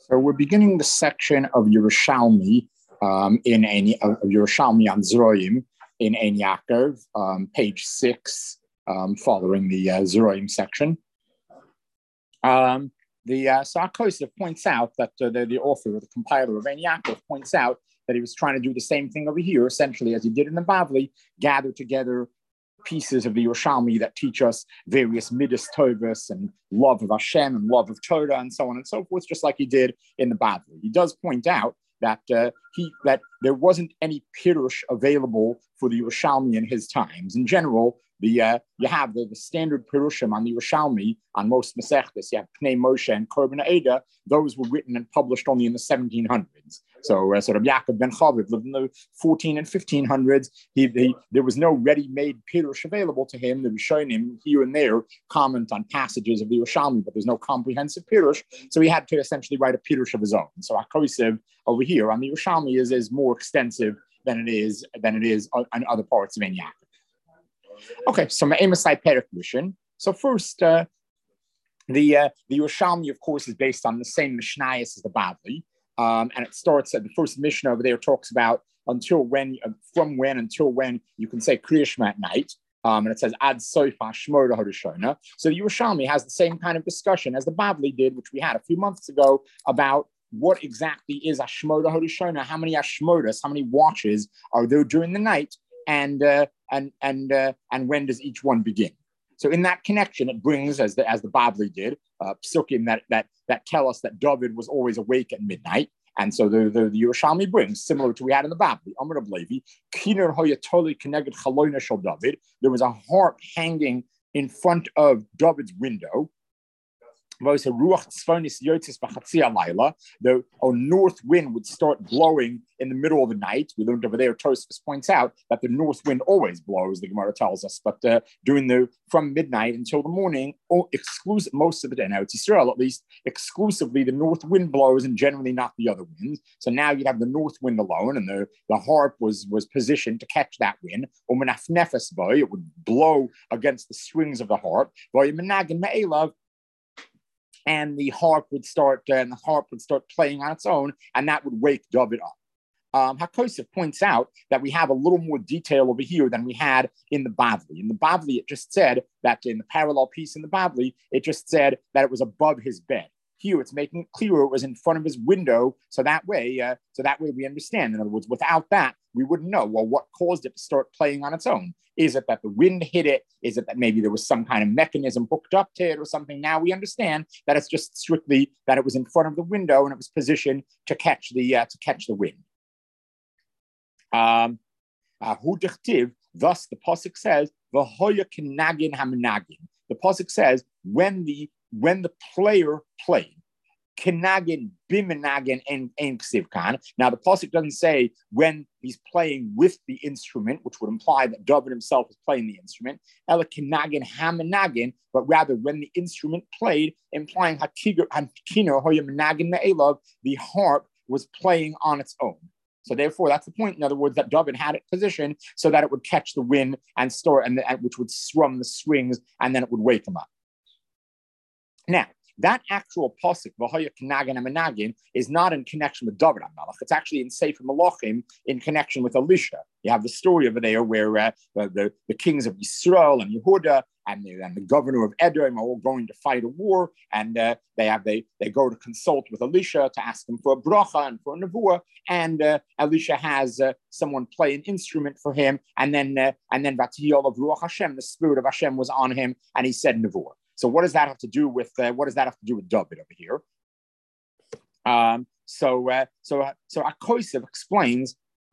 So we're beginning the section of Yerushalmi of Yerushalmi on Zroim in Ein Yaakov, page 6, following the Zroim section. The Sarkosev points out that the author, or the compiler of Ein Yaakov, points out that he was trying to do the same thing over here, essentially, as he did in the Bavli, gather together pieces of the Yerushalmi that teach us various midas tovas and love of Hashem and love of Torah and so on and so forth, just like he did in the Bavli. He does point out that that there wasn't any pirush available for the Yerushalmi in his times. In general, you have the standard pirushim on the Yerushalmi on most Masechtas. You have Pnei Moshe and Korban Eda. Those were written and published only in the 1700s. So sort of Yaakov ben Chaviv lived in the 14 and 1500s. There was no ready-made pirush available to him. The Rishonim here and there comment on passages of the Yerushalmi, but there's no comprehensive pirush. So he had to essentially write a pirush of his own. So Sarkosev over here on the Yerushalmi is more extensive than it is on other parts of Ein Yaakov. Okay, so Ma'emasai Perek Rishon. So first, the Yerushalmi, of course, is based on the same Mishnayos as the Bavli. And it starts at the first Mishnah over there, talks about from when until when you can say Kriya Shema at night. And it says Ad Sofa Shmora Harishona. So the Yerushalmi has the same kind of discussion as the Bavli did, which we had a few months ago, about what exactly is Ashmora Harishona, how many Ashmoras, how many watches are there during the night, and when does each one begin? So in that connection, it brings, as the Bavli did, psukim that tell us that David was always awake at midnight. And so the Yerushalmi brings, similar to we had in the Bavli, Amar of Levi, Kiner Hoyatoli Keneged Chaloina Shel David. There was a harp hanging in front of David's window. The north wind would start blowing in the middle of the night. We learned over there, Tosfos points out that the north wind always blows, the Gemara tells us, but from midnight until the morning, most of the day, now it's Israel at least, exclusively the north wind blows and generally not the other winds. So now you'd have the north wind alone, and the harp was positioned to catch that wind. It would blow against the strings of the harp. And the harp would start playing on its own, and that would wake David up. Sarkosev points out that we have a little more detail over here than we had in the Bavli. In the Bavli, it just said that in the parallel piece in the Bavli, it just said that it was above his bed. Here, it's making it clearer it was in front of his window, so that way we understand. In other words, without that, we wouldn't know, well, what caused it to start playing on its own? Is it that the wind hit it? Is it that maybe there was some kind of mechanism hooked up to it or something? Now we understand that it's just strictly that it was in front of the window and it was positioned to catch the wind. Thus, the pasuk says, "V'hoya kenagin haminagin." The pasuk says when the player played. Kenagin bimenagin and ksivkan. Now the pasuk doesn't say when he's playing with the instrument, which would imply that David himself is playing the instrument. Ela kenagin haminagin, but rather when the instrument played, implying hakino hoya menagin me'elav, the harp was playing on its own. So therefore, that's the point. In other words, that David had it positioned so that it would catch the wind and which would strum the strings, and then it would wake him up. Now, that actual pasuk, V'hoya kenagin haminagin, is not in connection with David HaMelech. It's actually in Sefer Malachim in connection with Elisha. You have the story over there where the kings of Yisrael and Yehuda and the governor of Edom are all going to fight a war, and they go to consult with Elisha to ask him for a bracha and for a nevuah, and Elisha has someone play an instrument for him, and then Vatiyol of Ruach Hashem, the spirit of Hashem was on him, and he said nevuah. So what does that have to do with David over here? So Sarkosev explains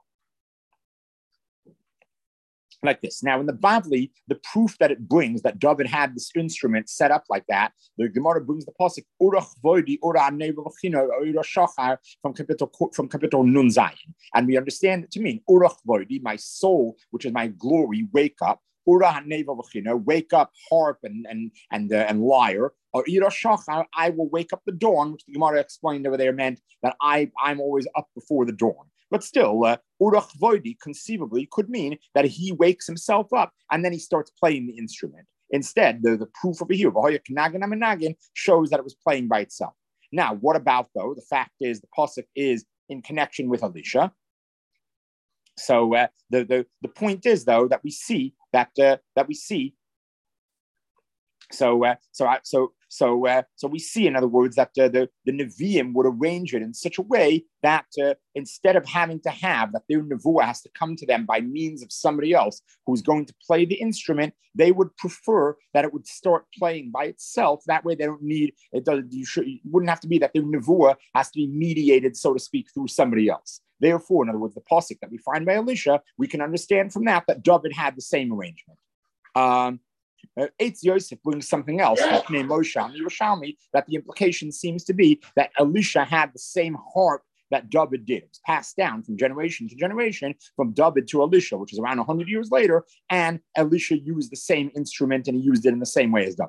like this. Now, in the Bavli, the proof that it brings that David had this instrument set up like that, the Gemara brings the pasuk Urach Voidi Ura Nevachino Ura Shachar from capital Nun Zayin, and we understand it to mean Urach Voidi, my soul, which is my glory, wake up. Ura Nevachino, wake up, harp and lyre. Or Ira Shachar, I will wake up the dawn, which the Gemara explained over there meant that I'm always up before the dawn. But still, Urach Voidi conceivably could mean that he wakes himself up and then he starts playing the instrument. Instead, the proof over here, V'hoya kenagin haminagin, shows that it was playing by itself. Now, what about though? The fact is, the pasuk is in connection with Elisha. So the point is though that we see that So we see, in other words, that the Nevi'im would arrange it in such a way that instead of having to have that their Nevuah has to come to them by means of somebody else who's going to play the instrument, they would prefer that it would start playing by itself. That way they don't need, it wouldn't have to be that their Nevuah has to be mediated, so to speak, through somebody else. Therefore, in other words, the pasuk that we find by Elisha, we can understand from that David had the same arrangement. Eitz Yosef brings something else, named Moshe and Yerushalmi, that the implication seems to be that Elisha had the same heart that David did. It was passed down from generation to generation, from David to Elisha, which is around 100 years later, and Elisha used the same instrument, and he used it in the same way as David.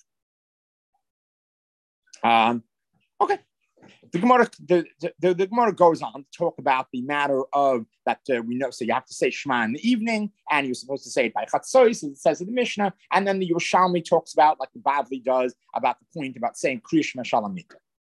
Okay. The Gemara goes on to talk about the matter of that we know. So you have to say Shema in the evening, and you're supposed to say it by Chatzos, as it says in the Mishnah. And then the Yerushalmi talks about, like the Bavli does, about the point about saying Kriya Shema Shalamita.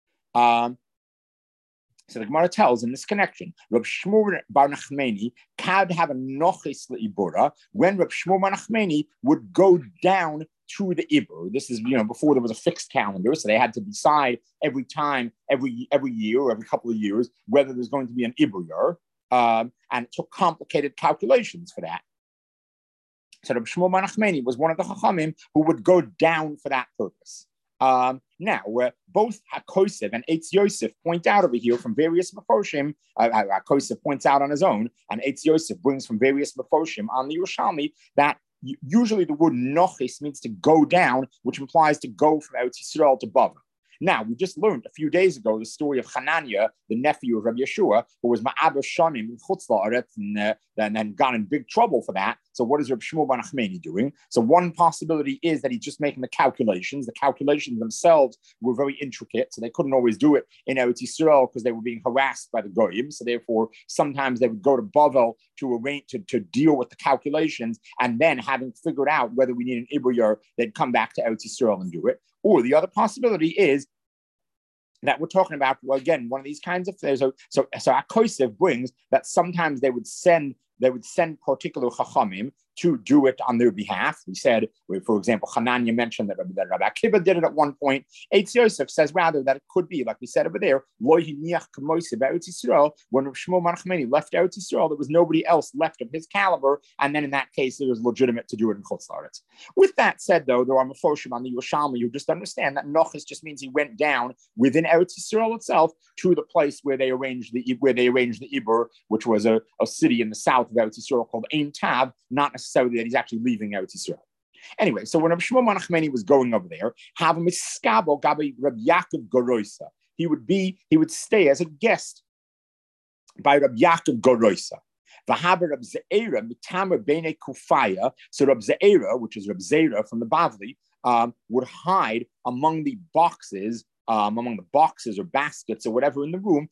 So the Gemara tells in this connection, Reb Shmuel bar Nachmani could have a nochis leibura when Reb Shmuel bar Nachmani would go down to the Ibur. This is, before there was a fixed calendar, so they had to decide every year or every couple of years whether there's going to be an Ibur year, and it took complicated calculations for that. So Reb Shmuel bar Nachmani was one of the Chachamim who would go down for that purpose. Now, both HaKosev and Eitz Yosef point out over here from various Mefoshim. HaKosev points out on his own, and Eitz Yosef brings from various Mefoshim on the Yerushalmi that usually the word nochis means to go down, which implies to go from Eretz Yisrael to Bava. Now, we just learned a few days ago the story of Hananiah, the nephew of Rabbi Yeshua, who was Ma'aber Shanim in Chutz La'aretz, and then got in big trouble for that. So what is Rabbi Shmuel bar Nachmani doing? So one possibility is that he's just making the calculations. The calculations themselves were very intricate, so they couldn't always do it in Eretz Yisrael because they were being harassed by the Goyim. So therefore, sometimes they would go to Bavel to arrange to deal with the calculations, and then having figured out whether we need an Ibur year, they'd come back to Eretz Yisrael and do it. Or the other possibility is that we're talking about, well, again, one of these kinds of things. So HaKosev brings that sometimes they would send particular Chachamim to do it on their behalf. We said, for example, Hananiah mentioned that Rabbi Akiva did it at one point. Eitz Yosef says rather that it could be, like we said over there, Lo hiniach k'moiseh b'Eretz Yisrael. When Rav Shmuel bar Nachmani left Eretz Yisrael, there was nobody else left of his caliber, and then in that case, it was legitimate to do it in Chutz La'aretz. With that said, though, there are Mefoshim on the Yerushalmi who just understand that Nochis just means he went down within Eretz Yisrael itself to the place where they arranged the Ibur, which was a city in the south of Eretz Yisrael called Ein Tav, not necessarily that he's actually leaving Eretz Yisrael. Anyway, so when Rabbi Shmuel bar Nachmani was going over there, have a miskabo gabi Rabbi Yaakov Goroisa. He would stay as a guest by Rabbi Yaakov Goroisa. V'haber Rab Ze'era mitamer beinei kufaya. So Rab Ze'era, which is Rab Ze'era from the Bavli, would hide among the boxes or baskets or whatever in the room.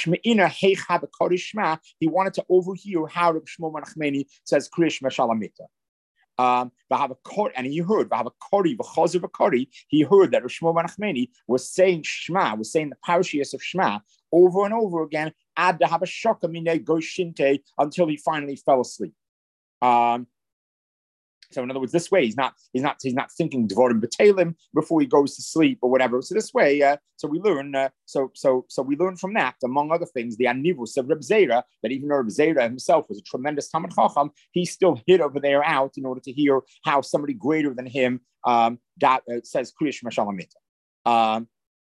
He wanted to overhear how Reb Shmuel bar Nachmani says Kriya Shema Shalamita. And he heard he heard that Reb Shmuel bar Nachmani was saying Shema, was saying the parashiyos of Shema over and over again until he finally fell asleep. So in other words, this way he's not thinking Devarim B'Telim before he goes to sleep or whatever. So this way, so we learn we learn from that, among other things, the Anivus of Reb Zera, that even though Reb Zera himself was a tremendous Talmid Chacham, he still hid over there out in order to hear how somebody greater than him says Kriya Shema Shalamita.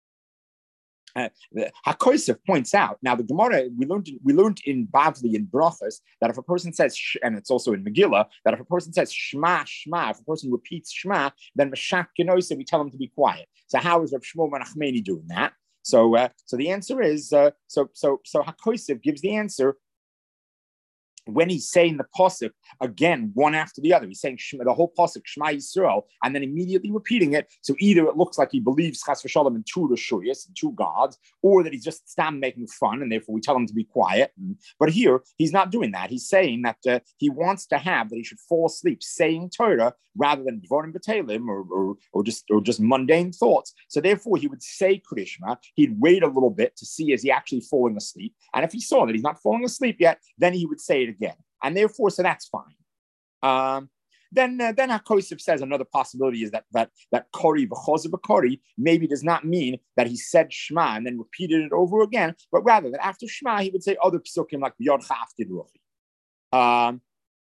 HaKosev points out, now the Gemara, we learned in Bavli in Brachos that if a person says, and it's also in Megillah, that if a person says Shema, Shema, if a person repeats Shema, then Meshach Genoisa, we tell him to be quiet. So how is Rav Shmuel bar Nachmani doing that? So the answer is, so HaKosev gives the answer when he's saying the pasuk again, one after the other, he's saying the whole pasuk Shema Yisrael, and then immediately repeating it. So either it looks like he believes Chas v'Shalom in two Rishuyos, in two gods, or that he's just making fun, and therefore we tell him to be quiet. But here he's not doing that. He's saying that he wants to have that he should fall asleep saying Torah rather than Dvarim B'Teilim or just mundane thoughts. So therefore he would say Krishma. He'd wait a little bit to see is he actually falling asleep, and if he saw that he's not falling asleep yet, then he would say it again, and therefore, so that's fine. Then HaKosef says another possibility is that Kori v'chozer b'Kori maybe does not mean that he said Shema and then repeated it over again, but rather that after Shema he would say other psukim like B'yod Chafti Ruchi.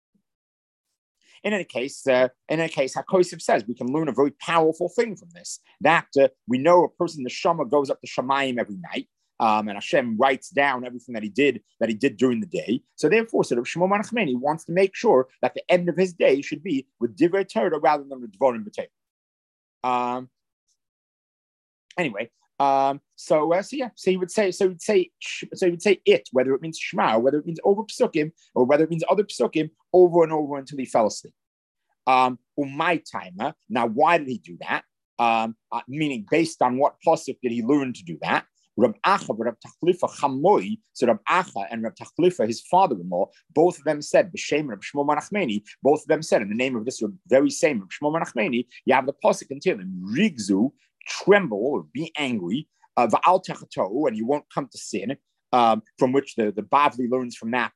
In any case, HaKosef says we can learn a very powerful thing from this. That we know a person, the Shema, goes up to Shamayim every night. And Hashem writes down everything that he did during the day. So therefore, Rav Shmuel Bar Nachmani wants to make sure that the end of his day should be with Divrei Torah rather than with Dvarim B'Teilim. Anyway, so he would say it, whether it means Shema, or whether it means over psukim, or whether it means other psukim, over and over until he fell asleep. My timer. Now, why did he do that? Meaning, based on what pasuk did he learn to do that? Rab Acha, Rab Tachlifa Chamoi, so Rab Acha and Rab Tachlifa, his father-in-law, both of them said, B'Shem Rab Shmuel Bar Nachmani, both of them said, in the name of this very same Rab Shmuel Bar Nachmani, you have the pasuk in Tehillim, Rigzu, tremble or be angry, Va'al Techato, and you won't come to sin. From which the Bavli learns from that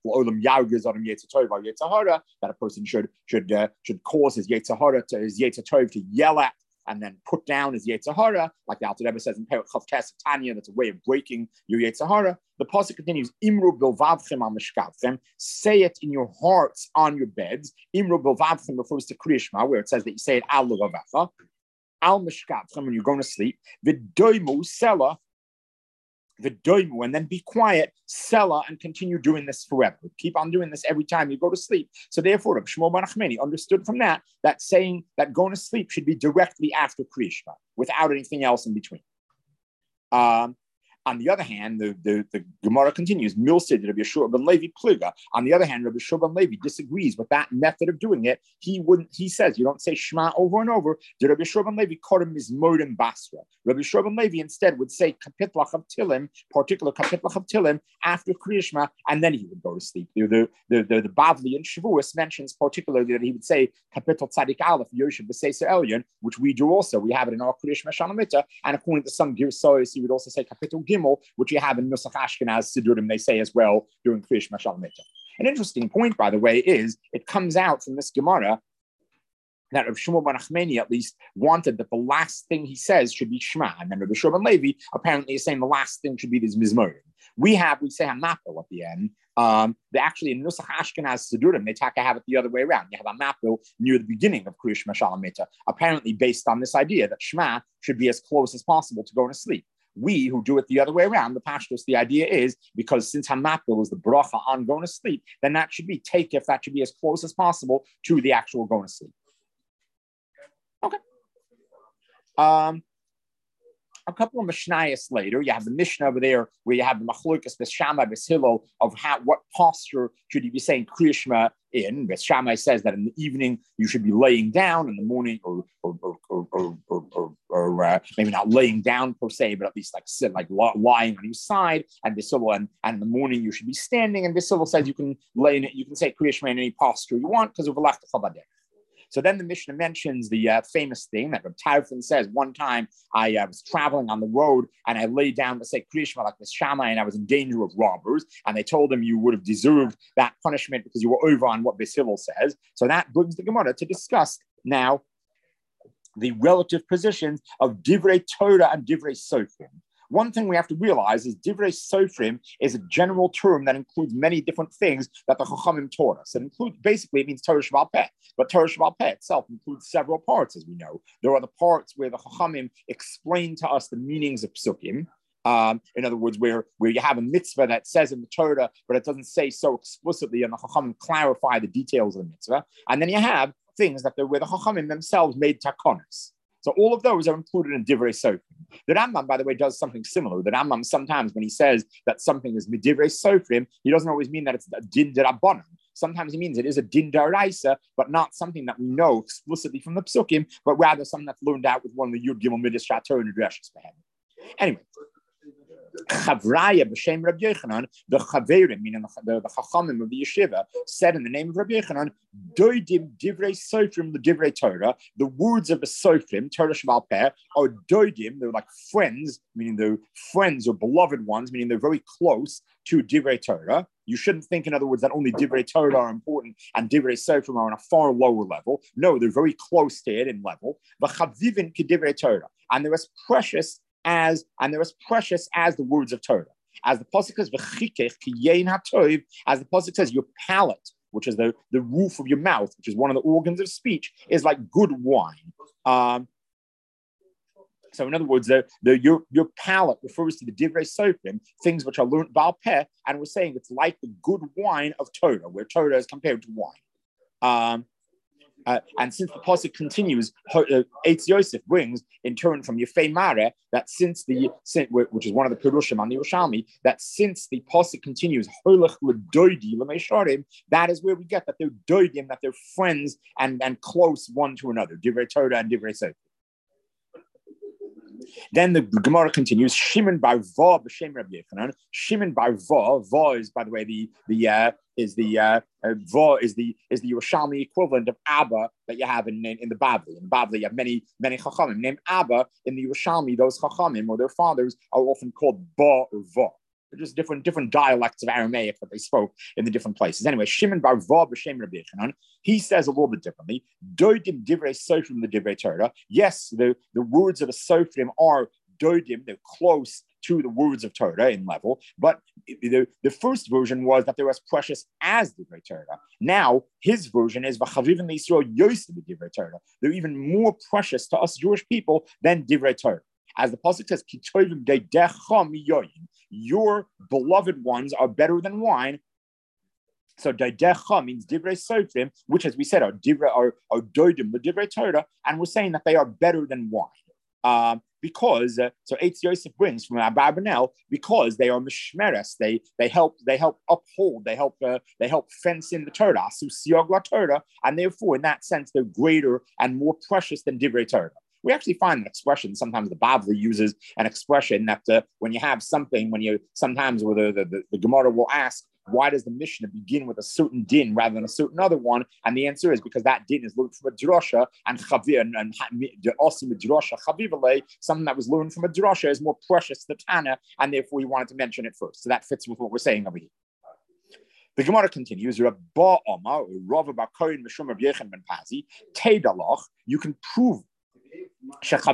that a person should cause his Yetzer Tov to yell at and then put down his Yetzer Hara, like the Alter Rebbe says in Perek Chav Tes Tanya, that's a way of breaking your Yetzer Hara. The pasuk continues, Imru bilvavchem al mishkavchem, say it in your hearts on your beds. Imru bilvavchem refers to Kriyishma, where it says that you say it al levavacha, al mishkavchem when you're going to sleep. V'doimu sela, and then be quiet, sella, and continue doing this forever. Keep on doing this every time you go to sleep. So therefore, Rav Shmuel Bar Nachmani understood from that saying that going to sleep should be directly after Kriya Shema, without anything else in between. On the other hand, the Gemara continues, Milsid Rabbi Yeshua ben Levi Pliga. On the other hand, Rabbi Yeshua ben Levi disagrees with that method of doing it. He says you don't say Shema over and over. The Rabbi Yeshua ben Levi Kodim Mizmorim Basra. Rabbi Yeshua ben Levi instead would say Kapitlach of Tilim, particular Kapitlach of Tilim, after Kriya Shema, and then he would go to sleep. The Bavli in Shavuos mentions particularly that he would say Kapitel Tzadik Aleph Yoshev B'Seiser Elyon, which we do also. We have it in our Kriya Shema Shalamita, and according to some Girsois, he would also say Kapitel Gimel, which you have in Nusach Ashkenaz Sidurim, they say as well during Kriya Shema Shalamita. An interesting point, by the way, is it comes out from this Gemara that Rav Shmuel Bar Nachmani at least wanted that the last thing he says should be Shema, and then Rav Yeshua ben Levi apparently is saying the last thing should be this Mizmorim. We say Hamapil at the end. They actually in Nusach Ashkenaz Sidurim they have it the other way around. You have a Hamapil near the beginning of Kriya Shema Shalamita, apparently based on this idea that Shema should be as close as possible to going to sleep. We who do it the other way around, the pashtus, the idea is because since Hamapil is the bracha on going to sleep, then that should be takif, that should be as close as possible to the actual going to sleep. Okay. A couple of Mishnayos later, you have the Mishnah over there where you have the Machlokas Bes Shammai Bes Hillel of what posture should you be saying Kriya Shema in. Bes Shammai says that in the evening you should be laying down, in the morning or maybe not laying down per se, but at least lying on your side. And Bes Hillel and in the morning you should be standing. And Bes Hillel says you can say Kriya Shema in any posture you want because of Velach Chabadeh. So then the Mishnah mentions the famous thing that Reb Tarfon says, one time I was traveling on the road and I laid down to say Kriya Shema like this Shammai and I was in danger of robbers. And they told him you would have deserved that punishment because you were over on what Bes Hillel says. So that brings the Gemara to discuss now the relative positions of Divrei Torah and Divrei Sofrim. One thing we have to realize is Divrei Sofrim is a general term that includes many different things that the Chachamim taught us. It means Torah Sheba'al Peh, but Torah Sheba'al Peh itself includes several parts, as we know. There are the parts where the Chachamim explain to us the meanings of Psukim. In other words, where you have a mitzvah that says in the Torah, but it doesn't say so explicitly, and the Chachamim clarify the details of the mitzvah. And then you have things where the Chachamim themselves made takonos. So all of those are included in Divrei Sofrim. The Rambam, by the way, does something similar. The Rambam sometimes, when he says that something is Divrei Sofrim, he doesn't always mean that it's a din derabbanan. sometimes he means it is a din daraisa, but not something that we know explicitly from the psukim, but rather something that's learned out with one of the Yud Gimel Midas Shator and Dreshus Behem. Anyway, Chavraya b'shem Rabbi Yochanan, the Chaverim, meaning the Chachamim of the yeshiva, said in the name of Rabbi Yochanan, Doidim divrei sofrim the divrei Torah. The words of the sofrim, Torah Shebal Peh, are doidim. They're like friends, meaning they're friends or beloved ones, meaning they're very close to divrei Torah. You shouldn't think, in other words, that only divrei Torah are important and divrei sofrim are on a far lower level. No, they're very close to it in level. V'chavivin k'divrei Torah, and they're as precious as the words of Torah. As the pasuk says, "V'chikech ki yein hatov," as the pasuk says, your palate, which is the roof of your mouth, which is one of the organs of speech, is like good wine. So, in other words, your palate refers to the divrei sofrim, things which are learned bal peh, and we're saying it's like the good wine of Torah, where Torah is compared to wine. And since the pasuk continues, Eitz Yosef brings in turn from Yefei Mare that which is one of the Pirushim on the Yerushalmi, that since the pasuk continues, that is where we get that they're doidim, that they're friends and close one to another, divrei Torah and divrei Sefer. Then the Gemara continues. Shimon bar Va b'shem Rabbi Yochanan. Shimon bar Va is, by the way, the Va is the Yerushalmi equivalent of Abba that you have in the Bavli. In the Bavli, you have many Chachamim named Abba. In the Yerushalmi, those Chachamim or their fathers are often called Ba or Va. They're just different dialects of Aramaic that they spoke in the different places. Anyway, Shimon bar Va b'shem Rabbi Yochanan, he says a little bit differently. Doidim divrei sofrim the divrei Torah. Yes, the words of the sofrim are doidim, they're close to the words of Torah in level, but the first version was that they're as precious as divrei Torah. Now, his version is v'chavivin l'Yisrael yosef divrei Torah. They're even more precious to us Jewish people than divrei Torah. As the pasuk says, Ki tovim deidecha miyoyin, your beloved ones are better than wine. So daidecha means divrei sofrim, which, as we said, are doidim, the divrei Torah, and we're saying that they are better than wine. Because so Eitz Yosef brings from Abarbanel, because they are mishmeres, they help uphold, they help fence in the Torah, so siog Torah, and therefore in that sense they're greater and more precious than divrei Torah. We actually find an expression. Sometimes the Bavli uses an expression that when you have something, sometimes where the Gemara will ask, why does the Mishnah begin with a certain din rather than a certain other one? And the answer is because that din is learned from a drasha, and chavir and also drasha chavivale, something that was learned from a drasha is more precious to Tana, and therefore he wanted to mention it first. So that fits with what we're saying over here. The Gemara continues, Rabba Omar, Rava Bar Kohen Mishum Rabbi Yechon ben Pazi, Teidalach, you can prove that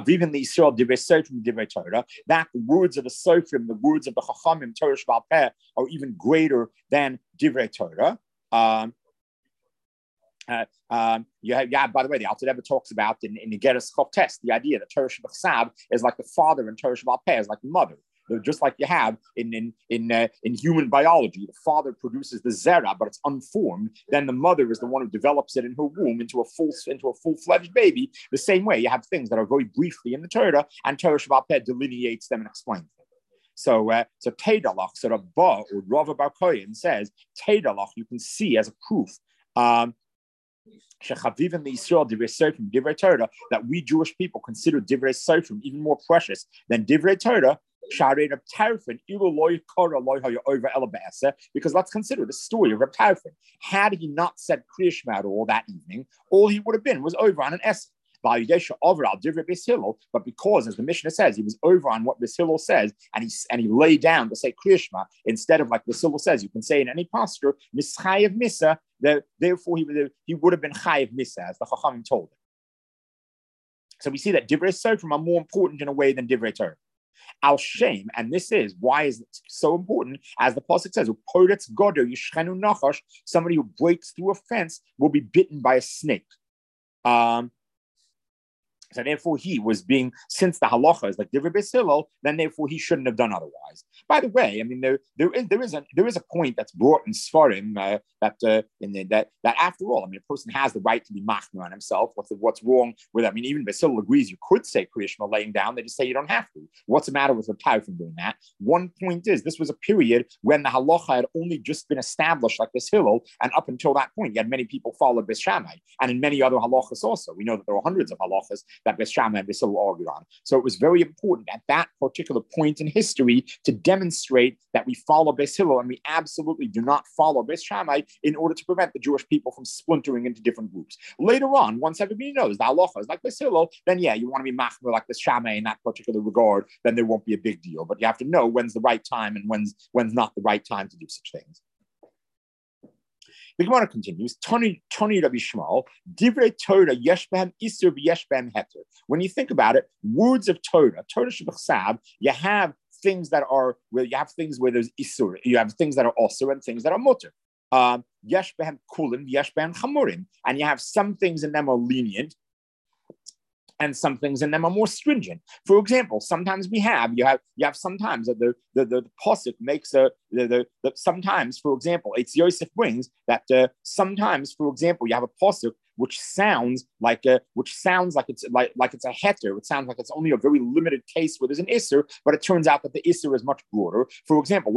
the words of the Sofrim, the words of the Chachamim, Torah Shebal Peh, are even greater than divrei Torah. By the way, the Alter Rebbe talks about in the Geras Chof the idea that Torah Shebal Chsav is like the father and Torah Shebal Peh is like the mother. Just like you have in human biology, the father produces the zera, but it's unformed. Then the mother is the one who develops it in her womb into a full-fledged baby. The same way, you have things that are very briefly in the Torah, and Torah Shebal Peh delineates them and explains them. So Teidalach, so Rabba or Rava Bar Kohen says Teidalach, you can see as a proof. That we Jewish people consider divrei sofrim even more precious than divrei Torah. Because let's consider the story of Reb Tarfon. Had he not said Kriya Shema at all that evening, all he would have been was over on an essay. But because, as the Mishnah says, he was over on what Beis Hillel says, and he lay down to say Kriya Shema instead of like Beis Hillel says, you can say in any posture, Mischayev Misa. Therefore, he would have been Chayev Misa, as the Chachamim told him. So we see that divrei sofrim are more important in a way than divrei Torah. Al Shem, and this is why is it so important, as the pasuk says, somebody who breaks through a fence will be bitten by a snake. So therefore, he was being, since the halacha is like Divrei Beis Hillel, then therefore he shouldn't have done otherwise. By the way, I mean there is a point that's brought in Sfarim that after all, I mean a person has the right to be machmir on himself. What's wrong with? I mean even Beis Hillel agrees you could say Kriyishma laying down. They just say you don't have to. What's the matter with the Tau from doing that? One point is this was a period when the halacha had only just been established like Beis Hillel, and up until that point, you had many people follow Beis Shammai, and in many other halachas also. We know that there are hundreds of halachas that Beis Shammai and Beis Hillel argued on. So it was very important at that particular point in history to demonstrate that we follow Beis Hillel and we absolutely do not follow Beis Shammai in order to prevent the Jewish people from splintering into different groups. Later on, once everybody knows the halacha is like Beis Hillel, then yeah, you want to be machmir like Beis Shammai in that particular regard, then there won't be a big deal. But you have to know when's the right time and when's not the right time to do such things. The Gemara continues, Tani Rabbi Shmuel, Divrei Torah yesh behem isur v'yesh behem heter. When you think about it, words of Torah shebachsav, you have things that are where you have things where there's isur, you have things that are also and things that are mutter. Yesh behem kulin, yesh behem chamurim, and you have some things in them are lenient, and some things in them are more stringent. For example, sometimes you have sometimes that the posuk makes sometimes, for example, it's Yosef brings that sometimes, for example, you have a posuk which sounds like it's a heter. It sounds like it's only a very limited case where there's an isser, but it turns out that the isser is much broader. For example,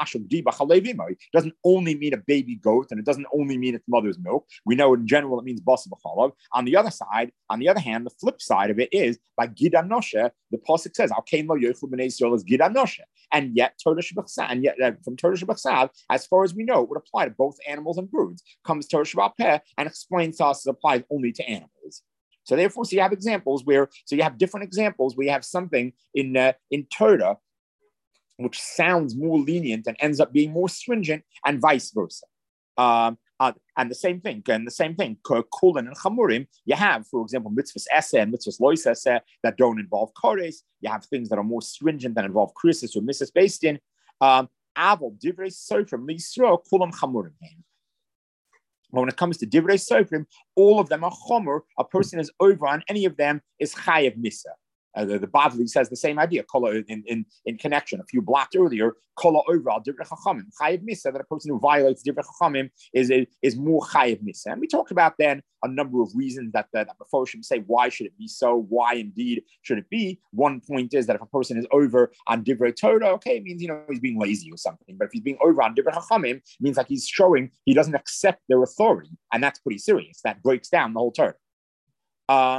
it doesn't only mean a baby goat, and it doesn't only mean its mother's milk. We know in general it means basa b'chalav. On the other hand, the flip side of it is by gid anoshe, the pasuk says al kain lo yochel b'nei Yisrael is gid anoshe, and yet Torah shebachsav, and yet from Torah shebachsav, as far as we know, it would apply to both animals and birds. Comes Torah shebal peh and explains to us that applies only to animals. So therefore, so you have examples where, so you have different examples where you have something in Torah which sounds more lenient and ends up being more stringent, and vice versa. And the same thing, kulin and chamurim, you have, for example, mitzvahs eseh and mitzvahs lois eseh that don't involve kores. You have things that are more stringent that involve krisis or mitzvahs based in. Aval divrei sofrim li'Yisrael kulam chamurim. But when it comes to Divrei Sofrim, all of them are chomer. A person is over on any of them is chayev misa. The Bavli says the same idea. Kola in connection a few blocks earlier. Kola over al Divrei Chachamim chayev misa, that a person who violates Divrei Chachamim is more chayev misa. And we talked about then a number of reasons that Meforshim say why should it be so? Why indeed should it be? One point is that if a person is over on Divrei Torah, okay, it means he's being lazy or something. But if he's being over on Divrei Chachamim, it means like he's showing he doesn't accept their authority, and that's pretty serious. That breaks down the whole Torah.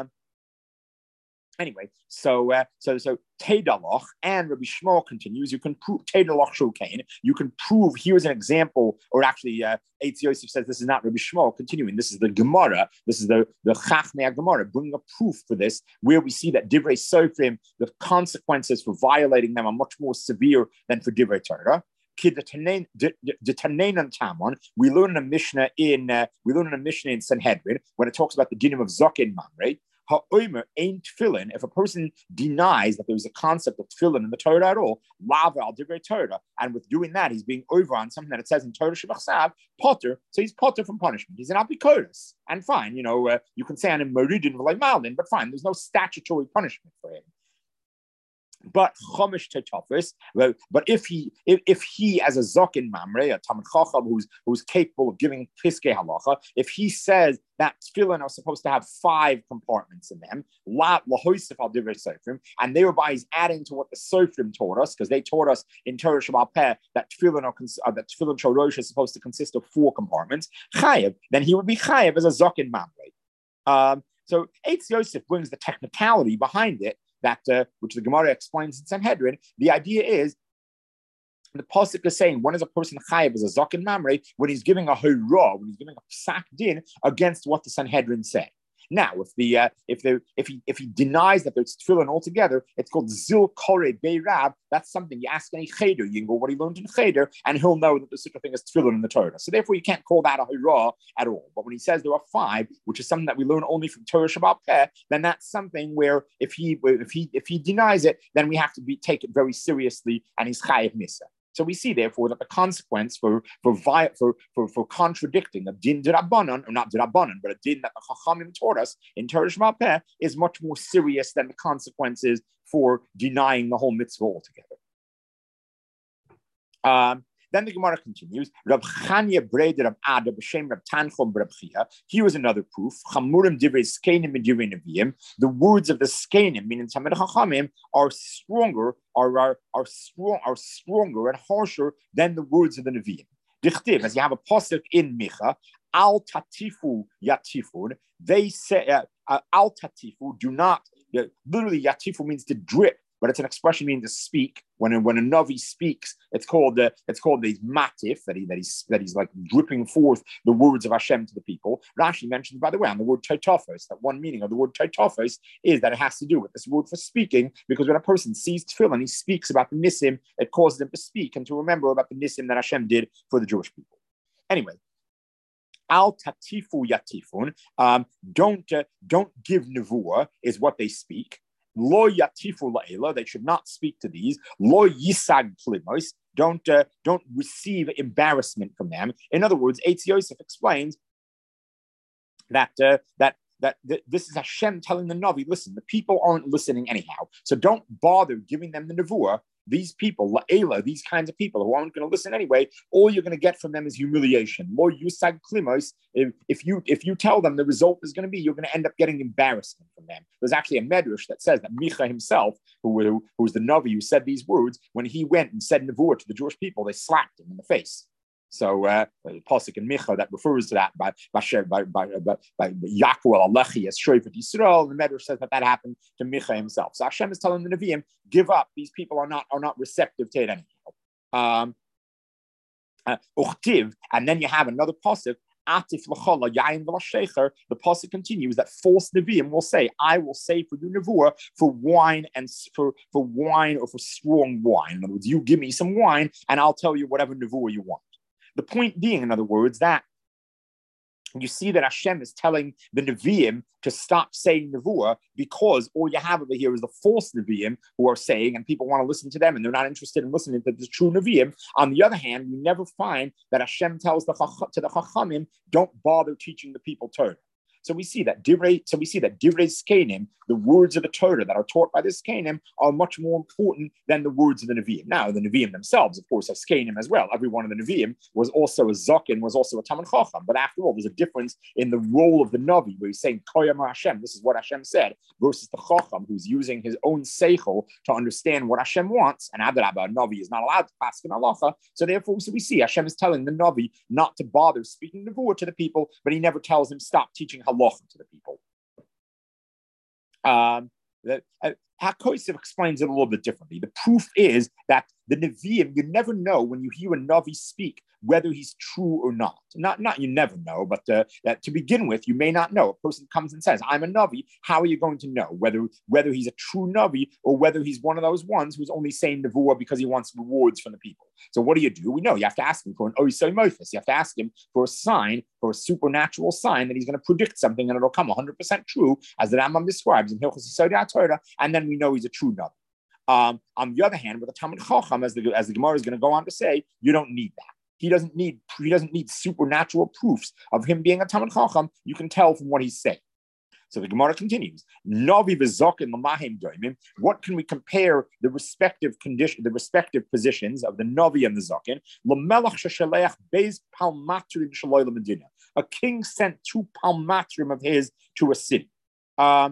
Anyway, so Teidaloch, and Rabbi Shmuel continues. You can prove Teidaloch Shokain. You can prove. Here's an example, or actually, Eitz Yosef says this is not Rabbi Shmuel. Continuing, this is the Gemara. This is the Chachmei Gemara, bringing a proof for this, where we see that Divrei Sofrim, the consequences for violating them are much more severe than for Divrei Torah. We learn in a Mishnah in Sanhedrin when it talks about the dinim of Zokin Mamre. Ha'omer ain't tefillin. If a person denies that there's a concept of tefillin in the Torah at all, lava al divrei Torah, and with doing that, he's being over on something that it says in Torah shebachsav, potter. So he's potter from punishment. He's an apikoros, and fine. You can say on him meridin v'lay maldin, but fine. There's no statutory punishment for him. But chomish tetofis. But if he as a zokin mamre, a talmid chacham who's capable of giving piskei halacha, if he says that tefillin are supposed to have 5 compartments in them, lahoisif al divrei sofrim, and thereby he's adding to what the sofrim taught us, because they taught us in Torah Shebal Peh that tefillin shorosh is supposed to consist of 4 compartments. Chayev, then he would be chayev as a zokin mamre. So Eitz Yosef brings the technicality behind it, that which the Gemara explains in Sanhedrin. The idea is the pasuk is saying, when is a person chayev as a zaken mamre when he's giving a horah, when he's giving a psak din against what the Sanhedrin said. Now, if he denies that there's tefillin altogether, it's called zil kore beirab. That's something you ask any cheder, you can go what he learned in cheder, and he'll know that there's such a thing as tefillin in the Torah. So therefore, you can't call that a horah at all. But when he says there are 5, which is something that we learn only from Torah Shebal Peh, then that's something where if he denies it, then we have to take it very seriously, and he's chayev misa. So we see, therefore, that the consequence for contradicting a din d'Rabbanan, or not d'Rabbanan, but a din that the Chachamim taught us in Torah Shema Peh is much more serious than the consequences for denying the whole mitzvah altogether. Then the Gemara continues. Rab Chanya Breder Rab Ada b'Shem Rab Tanchum Rab Chia. Here is another proof. Chamurim divrei skenim and divrei neviim. The words of the skenim, meaning Talmid Chachamim, are stronger and harsher than the words of the neviim. Dichtiv, as you have a pasuk in Micha, al tatifu yatifun. They say al tatifu. Do not. Literally, yatifu means to drip. But it's an expression meaning to speak. When a Navi speaks, it's called the matif, that he's like dripping forth the words of Hashem to the people. Rashi mentions, by the way, on the word taitofos, that one meaning of the word taitofos is that it has to do with this word for speaking, because when a person sees tefillin, he speaks about the nisim, it causes him to speak and to remember about the nisim that Hashem did for the Jewish people. Anyway, al tatifu yatifun, don't give nevuah is what they speak. Lo yatifu la'ela, they should not speak to these. Lo yisag plimos, don't receive embarrassment from them. In other words, Eitz Yosef explains that this is Hashem telling the Navi, listen, the people aren't listening anyhow, so don't bother giving them the nevuah. These people, la'ela, these kinds of people who aren't going to listen anyway, all you're going to get from them is humiliation. More yusag klimos. If you tell them, the result is going to be you're going to end up getting embarrassment from them. There's actually a medrash that says that Micha himself, who was the Navi who said these words, when he went and said nevuah to the Jewish people, they slapped him in the face. So pasuk in Micha that refers to that by Yaakov Alechi as Shoifet Yisrael. The Medrash says that happened to Micha himself. So Hashem is telling the Nevi'im, give up. These people are not receptive to it anyhow. Uchtiv, and then you have another pasuk. Atif l'chola yain v'lashecher. The pasuk continues that false neviim will say, "I will say for you nevuah for wine and for wine or for strong wine." In other words, you give me some wine and I'll tell you whatever nevuah you want. The point being, in other words, that you see that Hashem is telling the Nevi'im to stop saying Nevuah because all you have over here is the false Nevi'im who are saying, and people want to listen to them and they're not interested in listening to the true Nevi'im. On the other hand, you never find that Hashem tells to the Chachamim, don't bother teaching the people Torah. So we see that divrei skenim, the words of the Torah that are taught by the skenim, are much more important than the words of the Nevi'im. Now, the Nevi'im themselves, of course, are skenim as well. Every one of the Nevi'im was also a zaken, was also a Talmid Chacham. But after all, there's a difference in the role of the Navi, where he's saying Koyam Hashem, this is what Hashem said, versus the Chacham, who's using his own seichel to understand what Hashem wants. And Adarabah, a Navi is not allowed to pass in halacha. So therefore, we see Hashem is telling the Navi not to bother speaking nevuah to the people, but he never tells him stop teaching halacha to the people. HaKosef explains it a little bit differently. The proof is that the Nevi'im, you never know when you hear a Navi speak whether he's true or not. Not you never know, but that to begin with, you may not know. A person comes and says, I'm a Navi. How are you going to know whether he's a true Navi or whether he's one of those ones who's only saying Nevuah because he wants rewards from the people? So what do? We know you have to ask him for an Oisei Mophis. You have to ask him for a sign, for a supernatural sign that he's going to predict something and it'll come 100% true, as the Rambam describes in Hilchos Yisodei HaTorah, and then we know he's a true Navi. On the other hand, with a Talmid Chacham, as the Gemara is going to go on to say, you don't need that. He doesn't need supernatural proofs of him being a Talmid Chacham. You can tell from what he's saying. So the Gemara continues. Navi v'zokin l'mahim doimim. What can we compare the respective positions of the Navi and the Zokin? L'melach sheshaleach beis palmatrim shaloi l'medina. A king sent 2 palmatrim of his to a city. So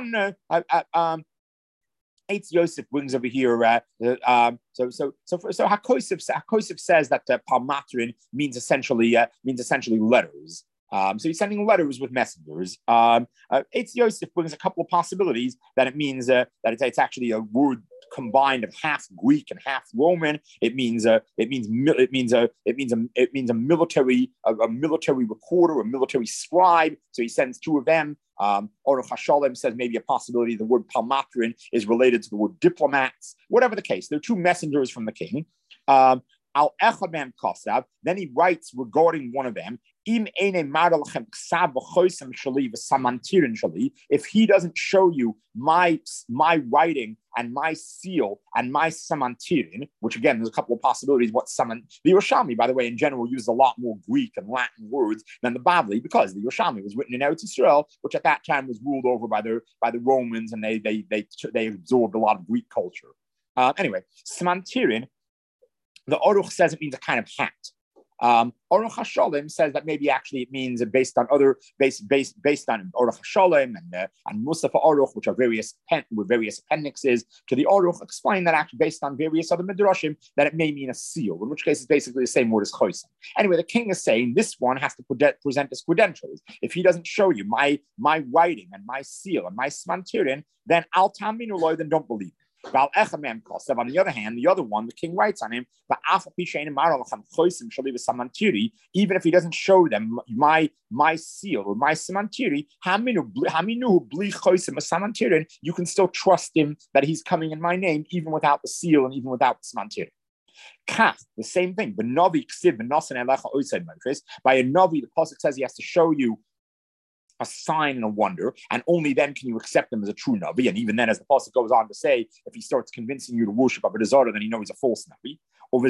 Eitz Yosef brings over here. So HaKosef says that palmatrin means essentially letters. So he's sending letters with messengers. Eitz Yosef brings a couple of possibilities that it means that it's actually a word combined of half Greek and half Roman. It means a military recorder, a military scribe. So he sends 2 of them. Aruch HaShalom says maybe a possibility the word palmatrin is related to the word diplomats. Whatever the case, they're 2 messengers from the king. Al echad mem kasav. Then he writes regarding one of them. If he doesn't show you my writing and my seal and my samantirin, which again, there's a couple of possibilities what the Yerushalmi, by the way, in general, uses a lot more Greek and Latin words than the Bavli, because the Yerushalmi was written in Eretz Yisrael, which at that time was ruled over by the Romans, and they absorbed a lot of Greek culture. Anyway, samantirin, the Aruch says it means a kind of hat. Aruch HaSholem says that maybe actually it means based on Aruch HaSholem and Mustafa Aruch, which are various appendixes to the Aruch, explain that actually based on various other midrashim that it may mean a seal, in which case it's basically the same word as chosim. Anyway, the king is saying this one has to present his credentials. If he doesn't show you my writing and my seal and my smantirin, then al taminu loy, then don't believe him. On the other hand, the other one, the king writes on him, even if he doesn't show them my seal or my samantiri, you can still trust him that he's coming in my name, even without the seal and even without the samantiri. The same thing. By a Navi, the pasuk says he has to show you a sign and a wonder, and only then can you accept him as a true Navi. And even then, as the pasuk goes on to say, if he starts convincing you to worship Avodah Zarah, then you know he's a false Navi.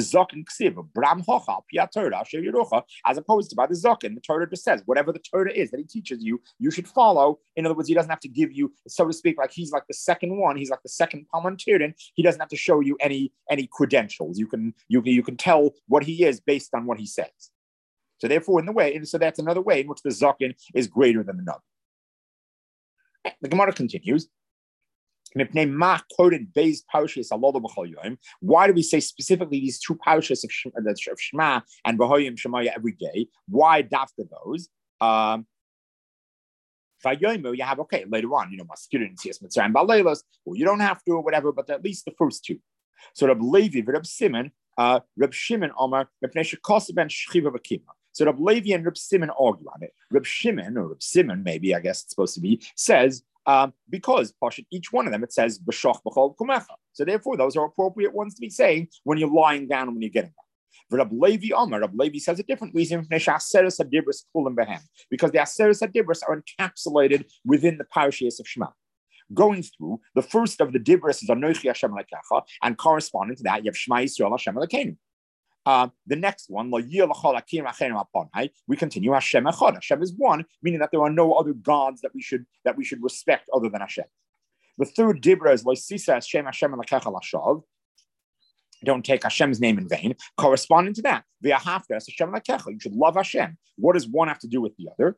As opposed to by the Zaken, the Torah just says, whatever the Torah is that he teaches you, you should follow. In other words, he doesn't have to give you, so to speak, like he's like the second one, he's like the second Palmantirin. He doesn't have to show you any credentials. You can tell what he is based on what he says. So therefore, that's another way in which the Zaken is greater than the Navi. The Gemara continues. Why do we say specifically these two parashas of Shema and Bahoyim Shemaya every day? Why dafka those? You have, okay, later on, Maskirin and Tzias Mitzrayim and Baleilos, or you don't have to or whatever, but at least the first two. So Reb Levi, Reb Simon, Reb Shimon Omar, Reb Neshekosib and Shchiva Bakima. So Reb Levi and Reb Simon argue on it. Reb Shimon, or Reb Simon, maybe, I guess it's supposed to be, says, because each one of them, it says, B'shoch b'chol kumecha. So therefore, those are appropriate ones to be saying when you're lying down and when you're getting up. Reb Levi Omar, Reb Levi says a different reason, because the Aseres HaDibros are encapsulated within the parashas of Shema. Going through, the first of the Dibros is Anochi Hashem Elokecha, and corresponding to that, you have Shema Yisrael Hashem Elokeinu. The next one, we continue Hashem Echad. Hashem is one, meaning that there are no other gods that we should respect other than Hashem. The third Dibra is Loisisa Hashem Hashem Elokecha Lashav. Don't take Hashem's name in vain. Corresponding to that, V'ahavta Hashem Elokecha. You should love Hashem. What does one have to do with the other?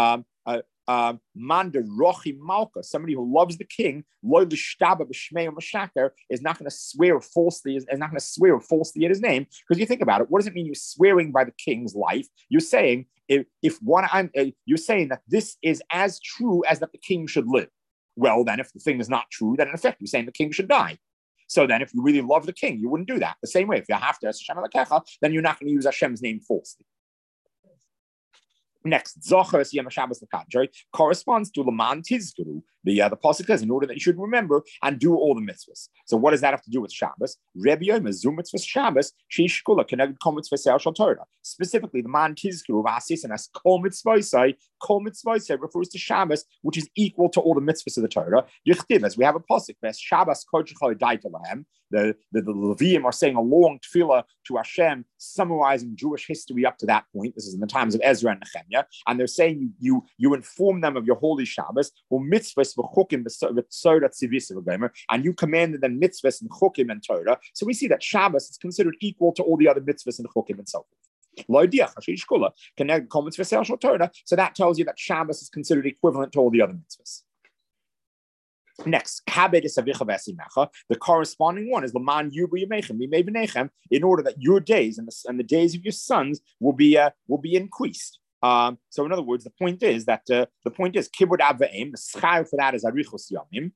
Manda Rochi Malka, somebody who loves the king, is not going to swear falsely, at his name. Because you think about it, what does it mean you're swearing by the king's life? You're saying you're saying that this is as true as that the king should live. Well, then if the thing is not true, then in effect you're saying the king should die. So then if you really love the king, you wouldn't do that. The same way, if you have to Hashem Elokecha, then you're not going to use Hashem's name falsely. Next, Zochar Yom HaShabbos L'Kadrei corresponds to Laman Tizkuru. The pasuk says, in order that you should remember and do all the mitzvahs. So what does that have to do with Shabbos? Rebbe Yom Zum Mitzvahs Shabbos Sheishkula Keneged Kol Mitzvah Shal Torah. Specifically, the Man Tizkuru V'Asis and as Kol Mitzvahsai refers to Shabbos, which is equal to all the mitzvahs of the Torah. Yichtiv, as we have a pasuk, Shabbos Kodesh Daita Lahem. The Leviim are saying a long tefillah to Hashem, summarizing Jewish history up to that point. This is in the times of Ezra and Nehemiah, and they're saying you inform them of your holy Shabbos, and you commanded them mitzvahs and chukim and Torah. So we see that Shabbos is considered equal to all the other mitzvahs and chukim and so forth. So that tells you that Shabbos is considered equivalent to all the other mitzvahs. Next, the corresponding one is Laman Yubu Yemechem, in order that your days and the days of your sons will be increased. So in other words, the point is Kibbud Av V'Em. The schar for that is Arichos Yomim.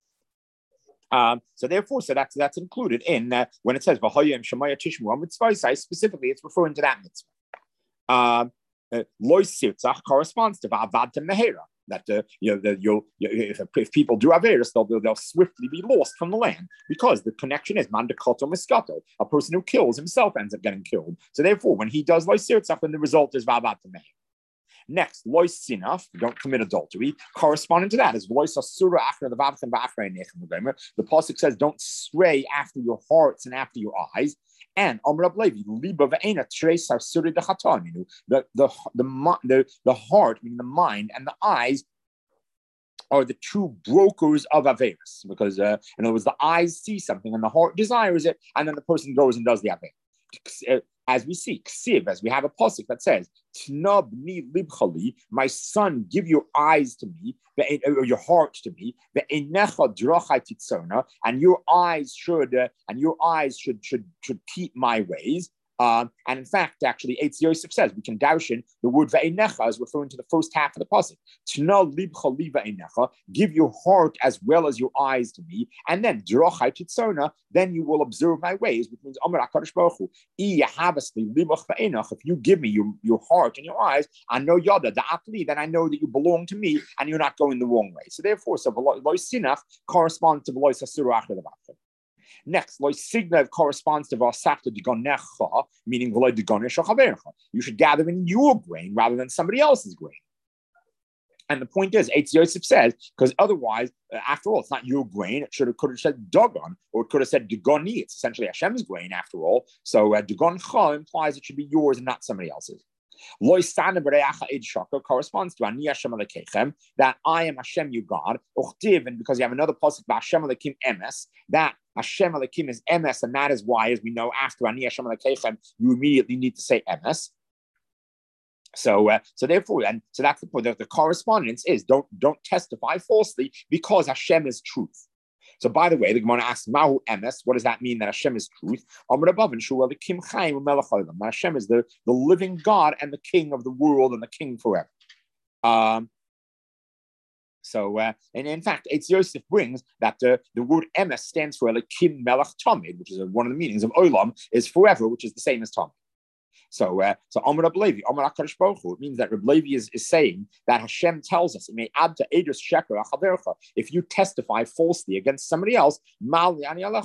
So therefore, that's included in when it says V'Hoyim Shemaya Tishmu Mitzvah. Specifically, it's referring to that mitzvah. Lois Sirtzach corresponds to Va'avadtem Mehera. that if people do Averis, they'll swiftly be lost from the land, because the connection is Mandakoto Miskato. A person who kills himself ends up getting killed. So therefore, when he does Loisirtzach, then the result is Vavat Tameh. Next, Lois Sinaf, don't commit adultery. Corresponding to that is Lois Asura after the Vavchan Ba'afrei Nechem. The Pasuk says, don't stray after your hearts and after your eyes. And Amr Levi, Liba Ve'ena Tres Asura Dechatanu. The heart, meaning the mind, and the eyes are the two brokers of Averis. Because, in other words, the eyes see something and the heart desires it, and then the person goes and does the Averis. As we see, Ksiv, as we have a pasuk that says, Tnab ni libchali, my son, give your eyes to me, or your heart to me, and your eyes should keep my ways. And in fact, actually, Eitz Yosef says we can darshan the word ve'enecha is referring to the first half of the pasuk. Tna libcha li ve'enecha, give your heart as well as your eyes to me, and then drachai titzona, then you will observe my ways, which means Amar HaKadosh Baruch Hu, if you give me your heart and your eyes, I know yada da'atli, then I know that you belong to me and you're not going the wrong way. So therefore, Lois Sinach corresponds to Lois Asura after the Vavchan. Next, Lois Signev corresponds to Vasakta Digonecha, meaning V'lo Digonesh Chavercha. You should gather in your grain rather than somebody else's grain. And the point is, Eitz Yosef says, because otherwise, after all, it's not your grain. It could have said Dagon, or it could have said Digoni. It's essentially Hashem's grain, after all. So Digoncha implies it should be yours and not somebody else's. Lois Sana B'reacha Id Shaka corresponds to Ani Hashem Alekechem, that I am Hashem, you God. Uchtiv, and because you have another pasuk about Hashem Alekim Emes, that Hashem Alekim is Emes, and that is why, as we know, after Ani Hashem Alekechem, you immediately need to say Emes. So therefore, and so that's the point. The correspondence is don't testify falsely, because Hashem is truth. So by the way, the Gemara asks, Mahu Emes, what does that mean that Hashem is truth? Hashem is the living God and the king of the world and the king forever. And in fact, Eitz Yosef brings that the word Emes stands for Elokim Melech Tamid, which is one of the meanings of Olam, is forever, which is the same as Tamid. So Amar Reb Levi, Amar HaKadosh Baruch Hu, it means that Reb Levi is saying that Hashem tells us, it may add to Eidos Sheker Achavercha, if you testify falsely against somebody else, I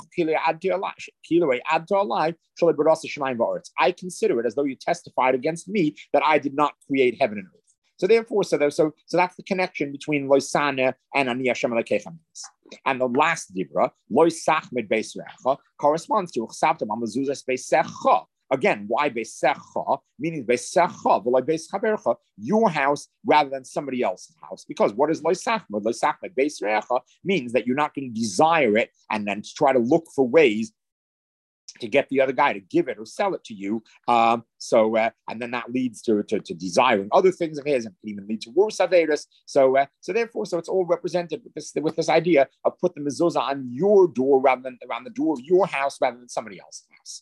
consider it as though you testified against me that I did not create heaven and earth. So therefore, so that's the connection between Loisana and Ani Hashem Alekechem. And the last dibra, Loisach Med Beis Recha, corresponds to Chsavtam Amazuzas Beisecha. Again, why Beisecha? Meaning Beisecha, v'lo Beis Chavercha, your house rather than somebody else's house. Because what is Loisach Med? Loisach Med Beis Recha means that you're not going to desire it and then try to look for ways to get the other guy to give it or sell it to you. And then that leads to desiring other things of his, and can even lead to worse Averis. So therefore, it's all represented with this idea of put the mezuzah on your door rather than around the door of your house rather than somebody else's house.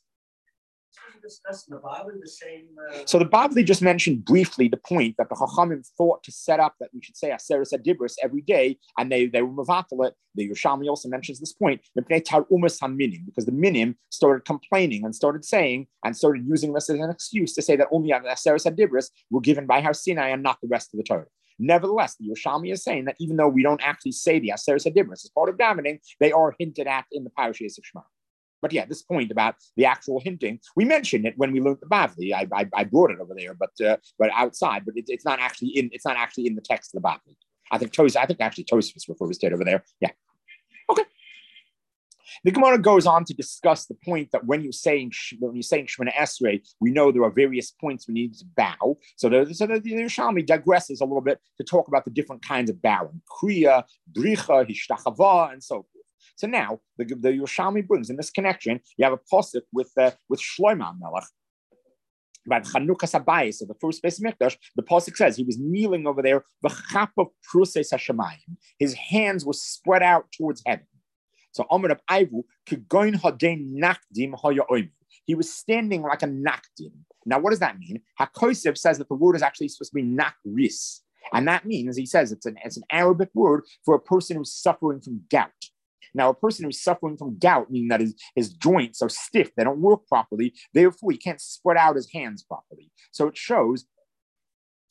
The Bavli, the same. So the Bavli just mentioned briefly the point that the Chachamim thought to set up that we should say Aseres Adibris every day, and they were mevatel it. The Yerushalmi also mentions this point because the minim started complaining and started saying and started using this as an excuse to say that only Aseres Adibris were given by Har Sinai and not the rest of the Torah. Nevertheless, the Yerushalmi is saying that even though we don't actually say the Aseres Adibris as part of davening, they are hinted at in the Parashas of Shema. But yeah, this point about the actual hinting, we mentioned it when we learned the Bavli. I brought it over there, but outside. But it's not actually in the text of the Bavli. I think actually Tosfos refers to it over there. Yeah. Okay. The Gemara goes on to discuss the point that when you're saying Shemona Esrei, we know there are various points we need to bow. So the Yerushalmi digresses a little bit to talk about the different kinds of bowing: Kriya, Bricha, Hishtachava, and so forth. So now the Yerushalmi brings in this connection. You have a pasuk with Shlomo Melech about Chanukah Sabayis of the first Beis Mikdash. The pasuk says he was kneeling over there. V'chapa pruses hashamayim. His hands were spread out towards heaven. So Amar Reb Ivu kegoin hadein nakdim hayaoim. He was standing like a nakdim. Now, what does that mean? HaKosev says that the word is actually supposed to be nakris, and that means, he says, it's an Arabic word for a person who's suffering from gout. Now, a person who's suffering from gout, meaning that his joints are stiff, they don't work properly, therefore he can't spread out his hands properly. So it shows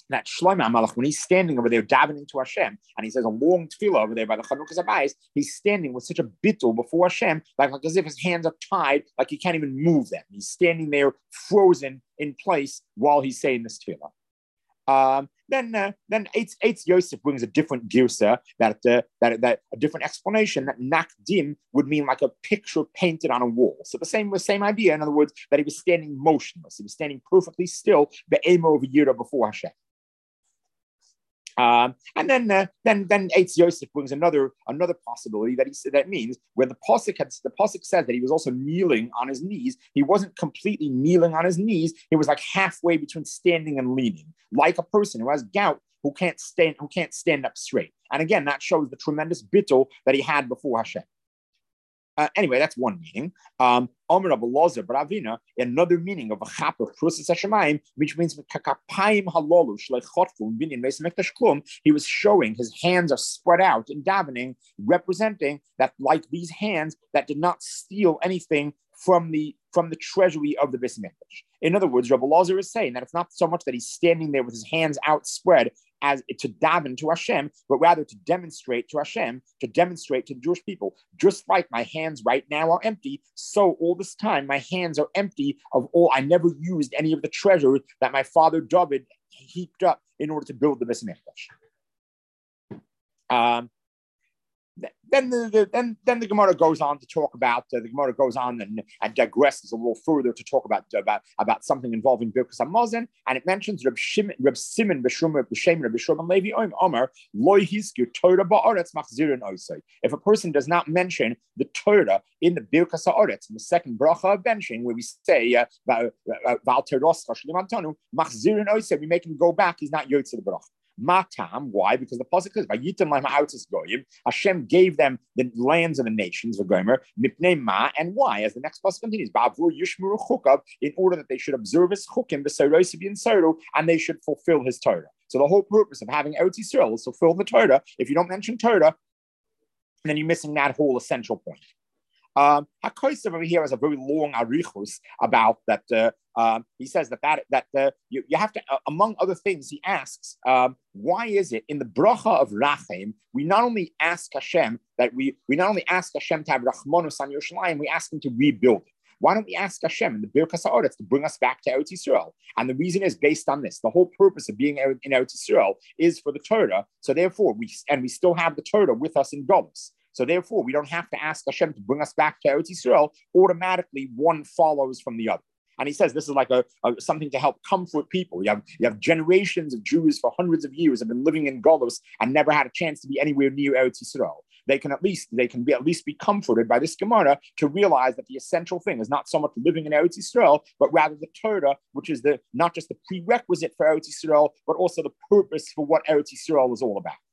that Shlomo HaMelech, when he's standing over there davening to Hashem, and he says a long tefillah over there by the Chanukas Habayis, he's standing with such a bittul before Hashem, like as if his hands are tied, like he can't even move them. He's standing there frozen in place while he's saying this tefillah. Then Eitz Yosef brings a different girsa, that a different explanation, that nakdim would mean like a picture painted on a wall. So the same idea, in other words, that he was standing motionless, he was standing perfectly still, be'emo of a year before Hashem. And then Eitz Yosef brings another possibility that means where the pasuk says that he was also kneeling on his knees. He wasn't completely kneeling on his knees. He was like halfway between standing and leaning, like a person who has gout who can't stand up straight. And again, that shows the tremendous bittul that he had before Hashem. Anyway, that's one meaning. Omer Rabbi Elazar bar Avina, another meaning of a chapah process Hashemayim, which means he was showing his hands are spread out in davening, representing that like these hands that did not steal anything from the treasury of the Beis Mikdash. In other words, Rabbi Elazar is saying that it's not so much that he's standing there with his hands outspread as to daven to Hashem, but rather to demonstrate to Hashem, to demonstrate to the Jewish people, just like my hands right now are empty, so all this time my hands are empty of all. I never used any of the treasure that my father David heaped up in order to build the Beis Mikdash. Then the Gemara goes on to talk about and digresses a little further to talk about something involving Birkas Hamazon, and it mentions Reb Simon b'Shimon Levi Omer lo hizkir Torah ba'aretz machzirin osei. If a person does not mention the Torah in the Birkas Haaretz, in the second bracha of benching, where we say Val Teroscha Shlimantanu machzirin osei, we make him go back. He's not yotze the bracha. Matam, why? Because the pasuk says, "Vayitam lahem ha'aretz goyim." Hashem gave them the lands of the nations, v'gomer mipnei ma, and why? As the next pasuk continues, "Ba'avur yishmuru chukav," in order that they should observe his chukim, b'seirosi b'inseru, and they should fulfill his Torah. So the whole purpose of having Eretz Yisrael is to fulfill the Torah. If you don't mention Torah, then you're missing that whole essential point. HaKosav over here has a very long arichus about that. He says that you have to, among other things, he asks, why is it in the bracha of Rachem we not only ask Hashem to have Rachmanus on Yerushalayim, we ask him to rebuild it. Why don't we ask Hashem in the Birkas Haaretz to bring us back to Eretz Yisrael? And the reason is based on this. The whole purpose of being in Eretz Yisrael is for the Torah. So therefore, we still have the Torah with us in Golus. So therefore, we don't have to ask Hashem to bring us back to Eretz Yisrael. Automatically, one follows from the other. And he says this is like something to help comfort people. You have generations of Jews for hundreds of years have been living in Golus and never had a chance to be anywhere near Eretz Yisrael. They can at least be comforted by this Gemara to realize that the essential thing is not so much living in Eretz Yisrael, but rather the Torah, which is not just the prerequisite for Eretz Yisrael, but also the purpose for what Eretz Yisrael is all about.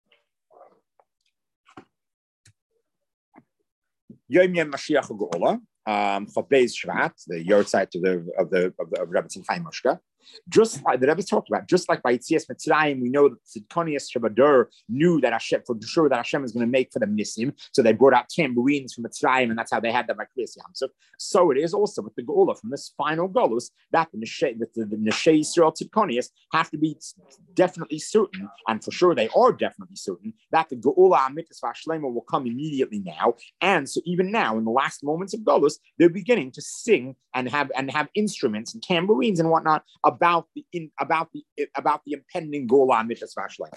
Yom Yom Mashiach Geula, Chavbeis Shvat, the Yortzeit of Rebbe Chaim Moshka. Just like the Rebbe talked about, just like by Yitzias Mitzrayim, we know that Tzidkonius Shabadur knew that Hashem, for sure, that Hashem is going to make for them Nisim. So they brought out tambourines from Mitzrayim, and that's how they had them by Kriyas Yamsuf. So it is also with the Geula from this final Golus that the Neshei Yisrael Tzidkonius have to be definitely certain, and for sure they are definitely certain, that the Geula Amitis Vashlema will come immediately now. And so even now, in the last moments of Golus, they're beginning to sing and have instruments and tambourines and whatnot about the impending Geula Amitis Vashlema.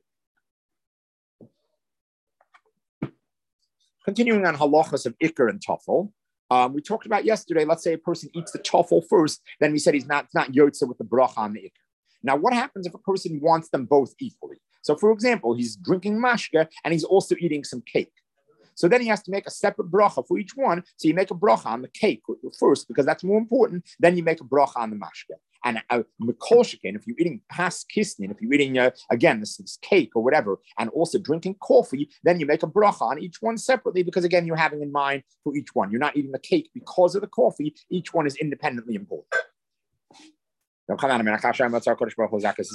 Continuing on halachas of Iker and Tafel, we talked about yesterday. Let's say a person eats the Tafel first, then we said he's not yotze with the bracha on the Iker. Now, what happens if a person wants them both equally? So, for example, he's drinking mashke and he's also eating some cake. So then he has to make a separate bracha for each one. So you make a bracha on the cake first because that's more important. Then you make a bracha on the mashke. And Mikol Shekin, if you're eating pas kisnin, if you're eating, again, this cake or whatever, and also drinking coffee, then you make a bracha on each one separately because, again, you're having in mind for each one. You're not eating the cake because of the coffee. Each one is independently important.